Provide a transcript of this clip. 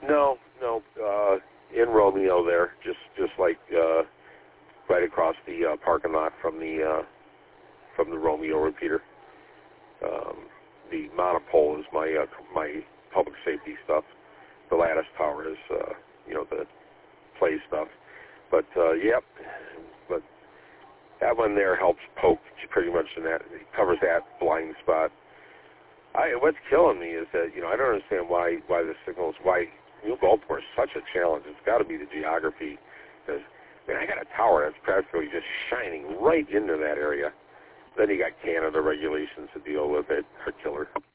No. In Romeo there, just like right across the parking lot from the Romeo repeater. The monopole is my public safety stuff. The lattice tower is the play stuff. But yep. But that one there helps poke pretty much in that. It covers that blind spot. What's killing me is that I don't understand why the signals, why New Baltimore is such a challenge. It's got to be the geography, because I got a tower that's practically just shining right into that area. Then you got Canada regulations to deal with it, are killer.